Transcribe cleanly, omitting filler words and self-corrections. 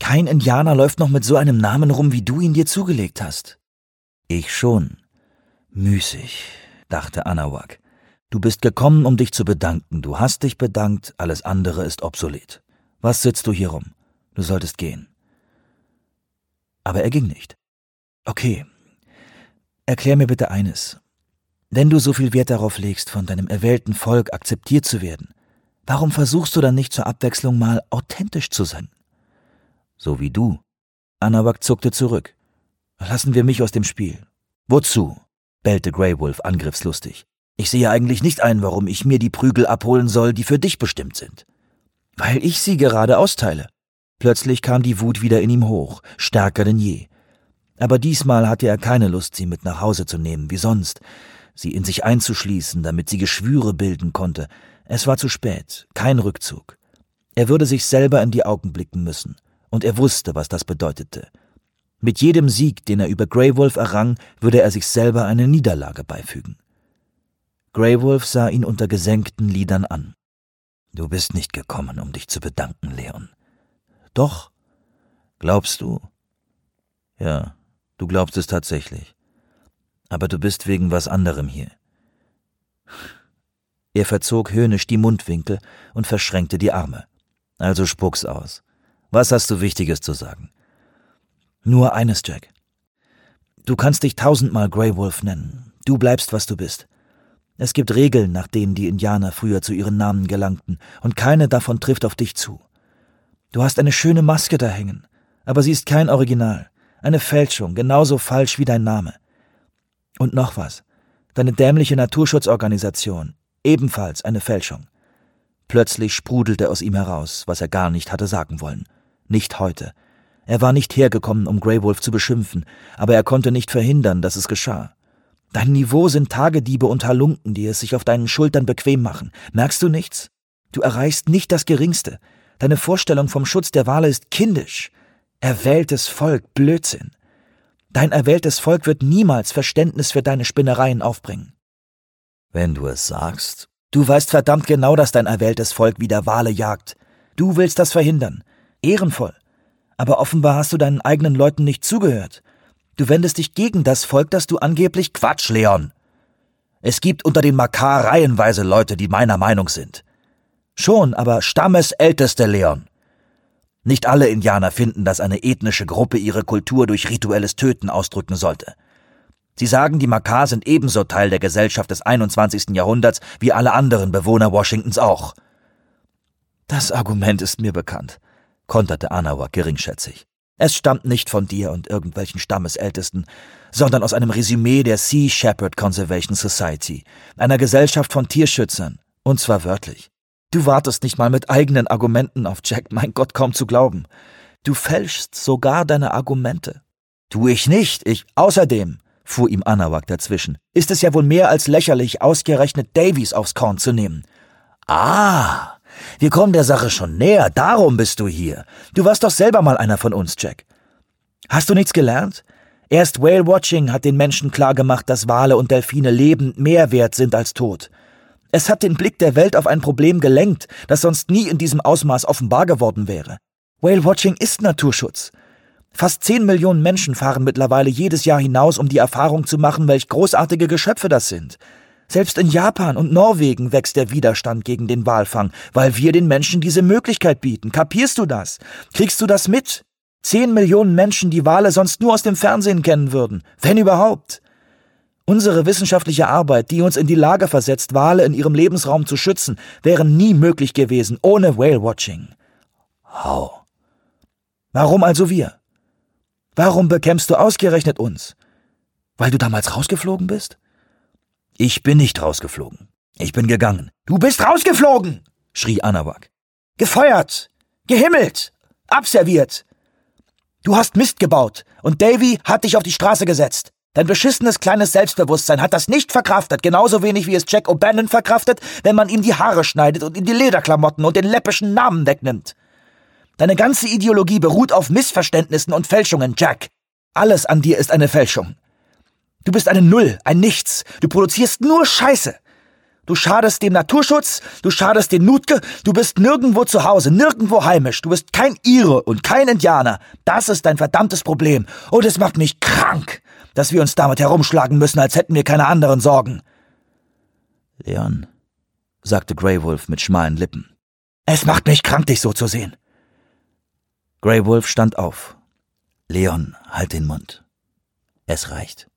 Kein Indianer läuft noch mit so einem Namen rum, wie du ihn dir zugelegt hast. Ich schon. Müßig, dachte Anahuac. Du bist gekommen, um dich zu bedanken. Du hast dich bedankt, alles andere ist obsolet. Was sitzt du hier rum? Du solltest gehen. Aber er ging nicht. Okay, erklär mir bitte eines. Wenn du so viel Wert darauf legst, von deinem erwählten Volk akzeptiert zu werden, warum versuchst du dann nicht zur Abwechslung mal authentisch zu sein? So wie du. Anahuac zuckte zurück. Lassen wir mich aus dem Spiel. Wozu? Bellte Grey Wolf angriffslustig. Ich sehe eigentlich nicht ein, warum ich mir die Prügel abholen soll, die für dich bestimmt sind. Weil ich sie gerade austeile. Plötzlich kam die Wut wieder in ihm hoch, stärker denn je. Aber diesmal hatte er keine Lust, sie mit nach Hause zu nehmen, wie sonst, sie in sich einzuschließen, damit sie Geschwüre bilden konnte. Es war zu spät, kein Rückzug. Er würde sich selber in die Augen blicken müssen, und er wusste, was das bedeutete. Mit jedem Sieg, den er über Grey Wolf errang, würde er sich selber eine Niederlage beifügen. Grey Wolf sah ihn unter gesenkten Lidern an. »Du bist nicht gekommen, um dich zu bedanken, Leon.« »Doch.« »Glaubst du?« »Ja, du glaubst es tatsächlich. Aber du bist wegen was anderem hier.« Er verzog höhnisch die Mundwinkel und verschränkte die Arme. »Also spuck's aus. Was hast du Wichtiges zu sagen?« »Nur eines, Jack. Du kannst dich 1000-mal Grey Wolf nennen. Du bleibst, was du bist. Es gibt Regeln, nach denen die Indianer früher zu ihren Namen gelangten, und keine davon trifft auf dich zu. Du hast eine schöne Maske da hängen, aber sie ist kein Original, eine Fälschung, genauso falsch wie dein Name. Und noch was, deine dämliche Naturschutzorganisation, ebenfalls eine Fälschung.« Plötzlich sprudelte aus ihm heraus, was er gar nicht hatte sagen wollen. Nicht heute. Er war nicht hergekommen, um Grey Wolf zu beschimpfen, aber er konnte nicht verhindern, dass es geschah. Dein Niveau sind Tagediebe und Halunken, die es sich auf deinen Schultern bequem machen. Merkst du nichts? Du erreichst nicht das Geringste. Deine Vorstellung vom Schutz der Wale ist kindisch. Erwähltes Volk, Blödsinn. Dein erwähltes Volk wird niemals Verständnis für deine Spinnereien aufbringen. Wenn du es sagst. Du weißt verdammt genau, dass dein erwähltes Volk wieder Wale jagt. Du willst das verhindern. Ehrenvoll. Aber offenbar hast du deinen eigenen Leuten nicht zugehört. Du wendest dich gegen das Volk, das du angeblich... Quatsch, Leon! Es gibt unter den Makah reihenweise Leute, die meiner Meinung sind. Schon, aber Stammesälteste, Leon. Nicht alle Indianer finden, dass eine ethnische Gruppe ihre Kultur durch rituelles Töten ausdrücken sollte. Sie sagen, die Makah sind ebenso Teil der Gesellschaft des 21. Jahrhunderts wie alle anderen Bewohner Washingtons auch. Das Argument ist mir bekannt, konterte Anahuac geringschätzig. Es stammt nicht von dir und irgendwelchen Stammesältesten, sondern aus einem Resümee der Sea Shepherd Conservation Society, einer Gesellschaft von Tierschützern, und zwar wörtlich. Du wartest nicht mal mit eigenen Argumenten auf Jack, mein Gott, kaum zu glauben. Du fälschst sogar deine Argumente. Tu ich nicht, außerdem, fuhr ihm Anahuac dazwischen, ist es ja wohl mehr als lächerlich, ausgerechnet Davies aufs Korn zu nehmen. Ah, wir kommen der Sache schon näher, darum bist du hier. Du warst doch selber mal einer von uns, Jack. Hast du nichts gelernt? Erst Whale-Watching hat den Menschen klargemacht, dass Wale und Delfine lebend mehr wert sind als tot. Es hat den Blick der Welt auf ein Problem gelenkt, das sonst nie in diesem Ausmaß offenbar geworden wäre. Whale-Watching ist Naturschutz. Fast 10 Millionen Menschen fahren mittlerweile jedes Jahr hinaus, um die Erfahrung zu machen, welch großartige Geschöpfe das sind. Selbst in Japan und Norwegen wächst der Widerstand gegen den Walfang, weil wir den Menschen diese Möglichkeit bieten. Kapierst du das? Kriegst du das mit? 10 Millionen Menschen, die Wale sonst nur aus dem Fernsehen kennen würden, wenn überhaupt. Unsere wissenschaftliche Arbeit, die uns in die Lage versetzt, Wale in ihrem Lebensraum zu schützen, wäre nie möglich gewesen ohne Whale-Watching. How? Warum also wir? Warum bekämpfst du ausgerechnet uns? Weil du damals rausgeflogen bist? Ich bin nicht rausgeflogen. Ich bin gegangen. Du bist rausgeflogen, schrie Anahuac. Gefeuert, gehimmelt, abserviert. Du hast Mist gebaut und Davy hat dich auf die Straße gesetzt. Dein beschissenes kleines Selbstbewusstsein hat das nicht verkraftet, genauso wenig wie es Jack O'Bannon verkraftet, wenn man ihm die Haare schneidet und ihm die Lederklamotten und den läppischen Namen wegnimmt. Deine ganze Ideologie beruht auf Missverständnissen und Fälschungen, Jack. Alles an dir ist eine Fälschung. Du bist eine Null, ein Nichts. Du produzierst nur Scheiße. Du schadest dem Naturschutz, du schadest den Nutke, du bist nirgendwo zu Hause, nirgendwo heimisch, du bist kein Ire und kein Indianer. Das ist dein verdammtes Problem. Und es macht mich krank, dass wir uns damit herumschlagen müssen, als hätten wir keine anderen Sorgen. Leon, sagte Grey Wolf mit schmalen Lippen. Es macht mich krank, dich so zu sehen. Grey Wolf stand auf. Leon, halt den Mund. Es reicht.